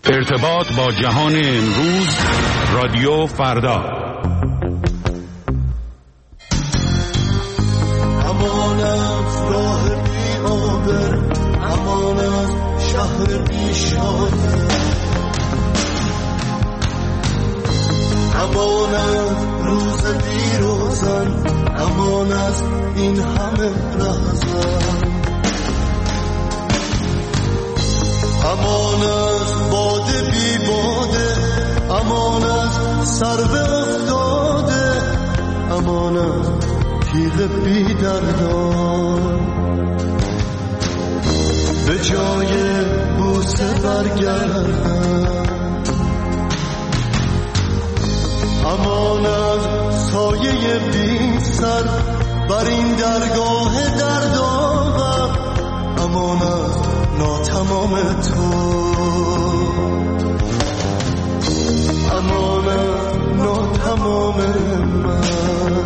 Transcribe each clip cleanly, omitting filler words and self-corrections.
ارتباط با جهان امروز، رادیو فردا. امان از راه بی آبر، امان از شهر بی شانه، امان از روز بی روزن، امان از این همه رهزن، امان از باده بی باده، امان از سرو افتاده، امان از تیغ بی دردان، به جای بوسه برگردن، امان از سایه بی سر بر این درگاه دردآور، امان از ناتمام تو، امان از ناتمام من،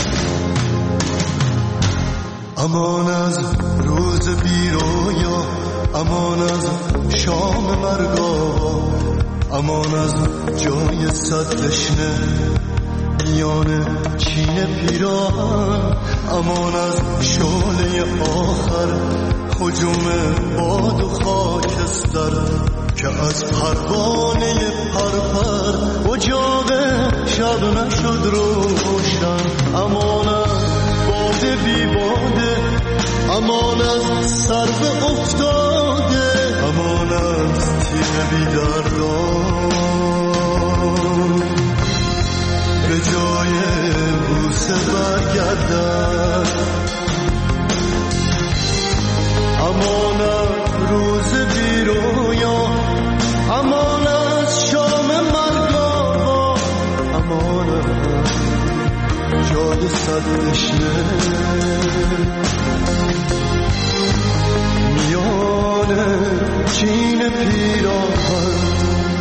امان از روز بی رویا، امان از شام مرگاوا، امان از جای صد تشنه میان چین پیراهن، امان از شعله آخر هجوم باد و خاکستر که از پروانه پرپر اجاق شب نشد روشن، امان از باده بی باده، امان از سرو افتاده، امان از تیغ بی دردان، به جای بوسه برگردن، امان از روز بی رویا، امان از شام مرگاوا، امان از جای صد تشنه میان چین پیراهن.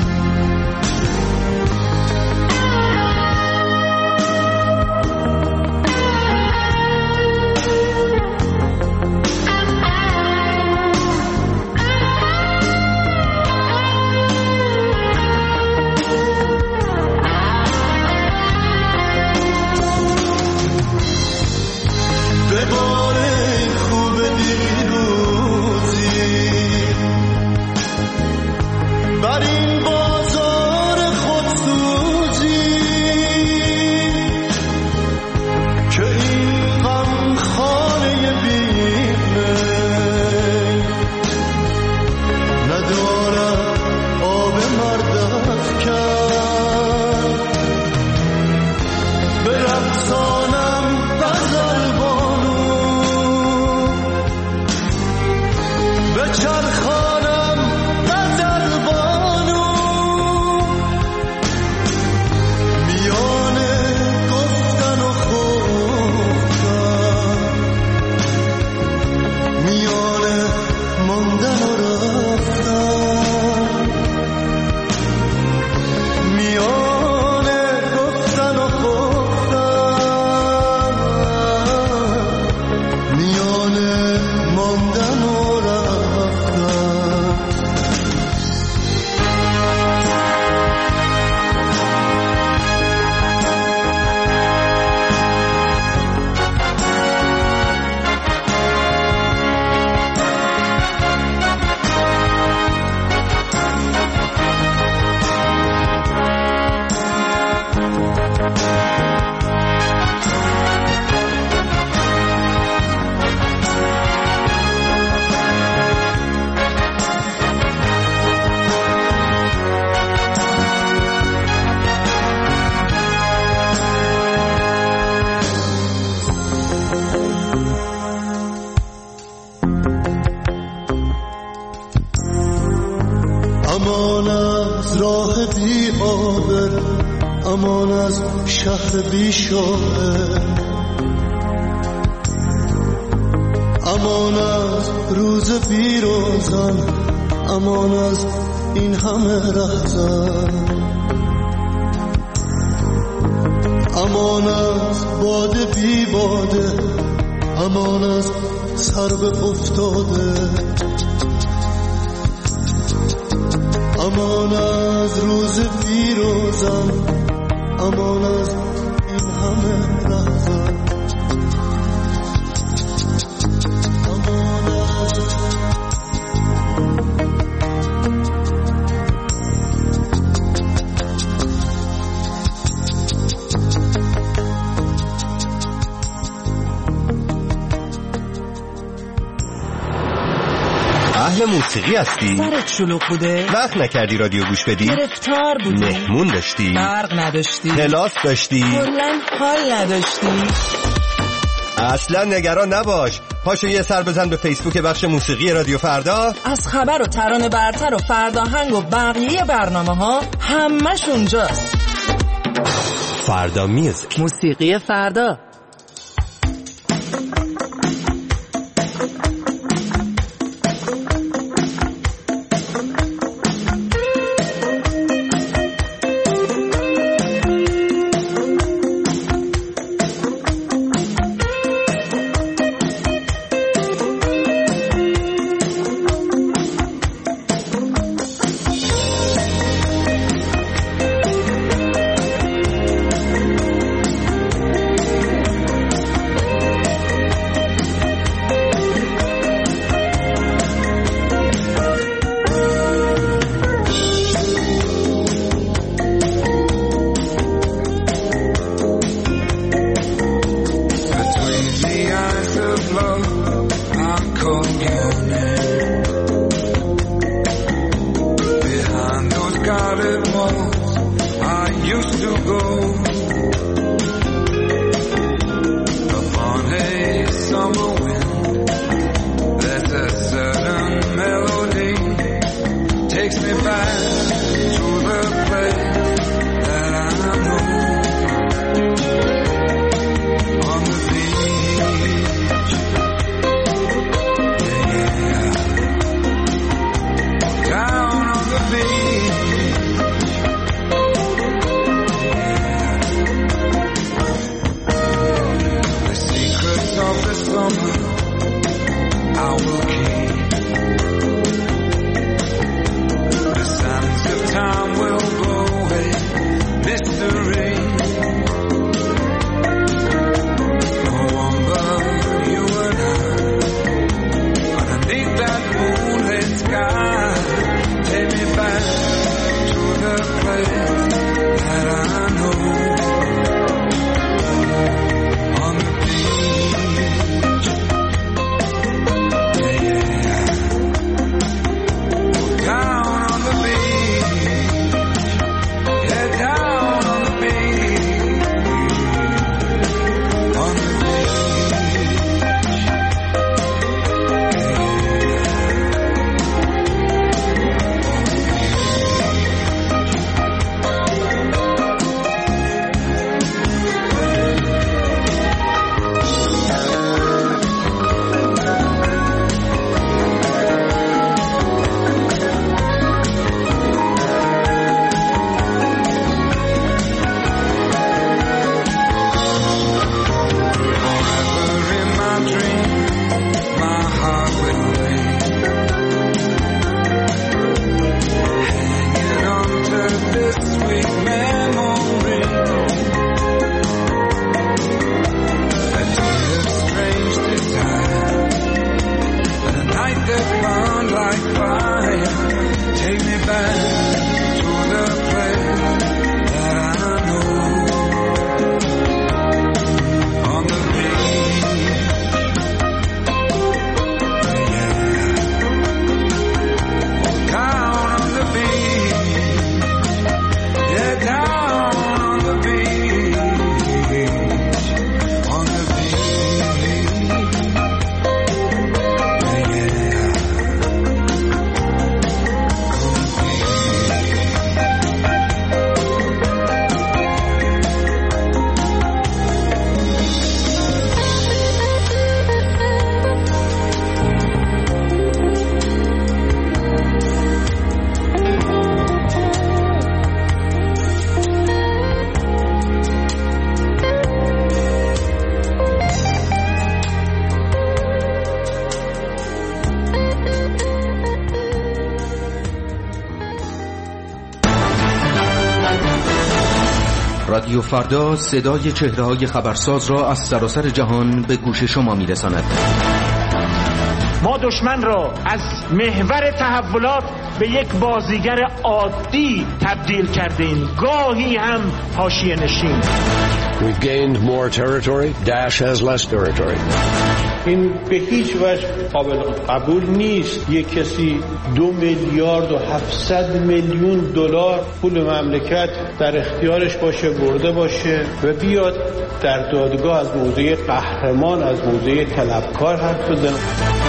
امان از راه بی آبر، امان از شهر بی شاعر، امان از روز بی روزن، امان از این همه رهزن، امان از باده بی باده، امان از سرو افتاده، امان از روز پیروزان، امان از این همه رهزن. اهل موسیقی هستی؟ سرت شلوغ بوده؟ وقت نکردی رادیو گوش بدی؟ گرفتار بودی؟ مهمون داشتی؟ برق نداشتی؟ کلاس داشتی؟ کلاً حال نداشتی؟ اصلا نگران نباش، پاشو یه سر بزن به فیسبوک بخش موسیقی رادیو فردا. از خبر و ترانه برتر و فرداهنگ و بقیه برنامه ها همش اونجاست. فردا میوزیک، موسیقی فردا. I will keep the sands of رادیو فردا صدای چهره‌های خبرساز را از سراسر جهان به گوش شما می‌رساند. ما دشمن را از محور تحولات به یک بازیگر عادی تبدیل کردیم، گاهی هم حاشیه نشین. We've gained more territory. Daesh has less territory. این به هیچ وجه قابل قبول نیست یک کسی 2 میلیارد و 700 میلیون دلار پول مملکت در اختیارش باشه، برده باشه و بیاد در دادگاه از موضع قهرمان، از موضع طلبکار حرف بزنه.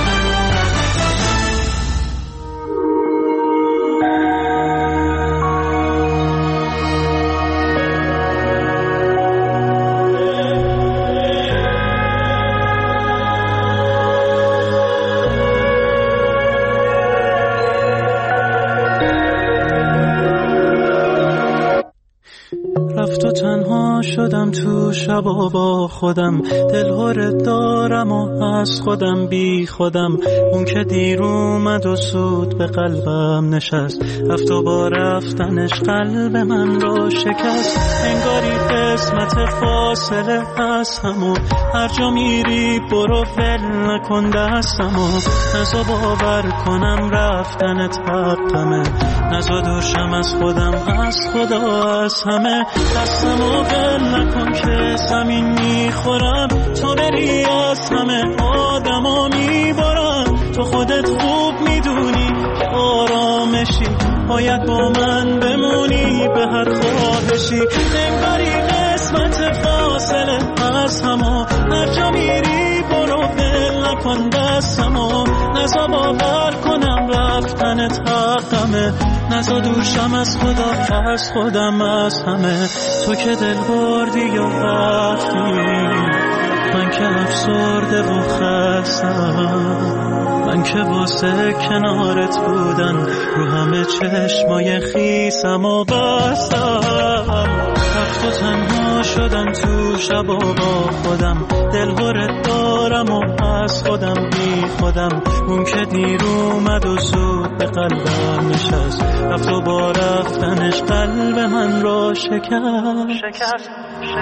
شدم تو شبا با خودم، دلهوره دارم و از خودم بی خودم. اون که دیر اومد و سود به قلبم نشست، رفت و با رفتنش قلب من رو شکست. انگاری قسمت فاصله هستم و هر جا میری برو ول نکن دستم و نزا باور کنم رفتنت حقمه، نزا دوشم از خودم، از خدا، از همه. دستم و ول نکن که زمین میخورم، تو بری از همه آدما میبارم. تو خودت خوب میدونی که آرامشی، باید با من بمونی به هر خواهشی. انگاری قسمت فاصله از همه، هر جا میری برو ول نکن دستمو، نزا باور کنم رفتنت حقمه، نزا دوشم از خدا، از خودم، از همه. تو که دل بردی و رفتی، من که افسرده و خستم، من که واسه کنارت بودن رو همه چشمای خیسم و بستم. رفت و تنها شدم تو شب و با خودم، دلهوره دارم و از خودم بی خودم. اون که دیر اومد و زود به قلبم نشست، رفت و با رفتنش قلب من رو شکست.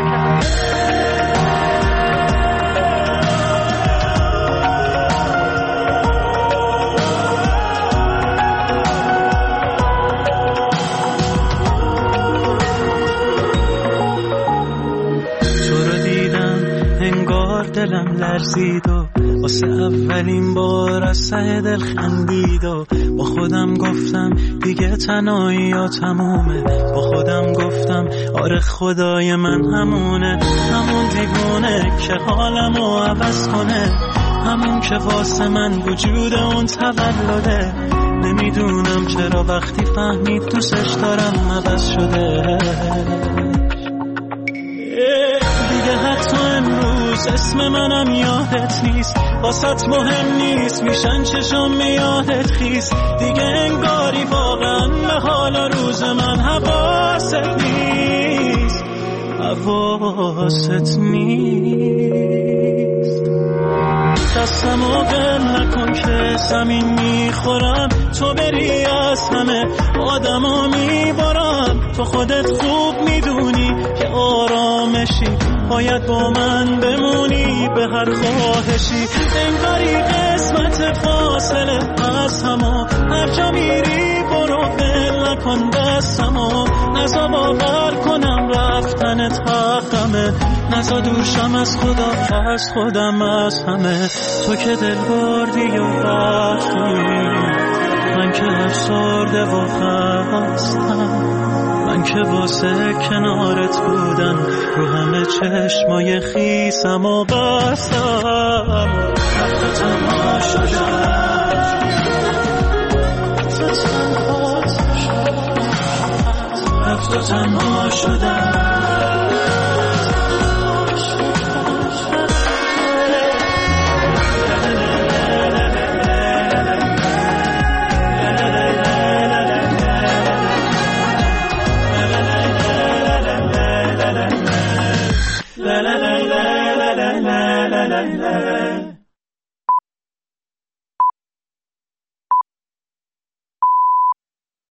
دلم لرزید و واسه اولین بار از ته دل خندید و با خودم گفتم دیگه تنهایی ها تمومه. با خودم گفتم آره خدای من همونه، همون دیوونه که حالمو عوض کنه، همون که واسه من وجود اون تولده. نمیدونم چرا وقتی فهمید دوستش دارم عوض شده. دیگه حتی امروز اسم منم یادت نیست، واسط مهم نیست میشن چشم یادت خیست. دیگه انگاری واقعا به حال روز من حواست نیست، حواست نیست. دستم و ول نکن که زمین میخورم، تو بری از همه آدما میبارم. تو خودت خوب میدونی که آرامشی، باید با من بمونی به هر خواهشی. انگاری قسمت فاصله از همه، هر جا میری برو ول نکن دستمو، نزا باور کنم رفتنت حقمه، نزا دوشم از خدا، از خودم، از همه. تو که دل بردی و رفتی، من که افسرده و خستم، من که واسه کنارت بودن رو همه چشمای خیسم و بستم. رفت و تنها شدم، رفت و تنها شدم.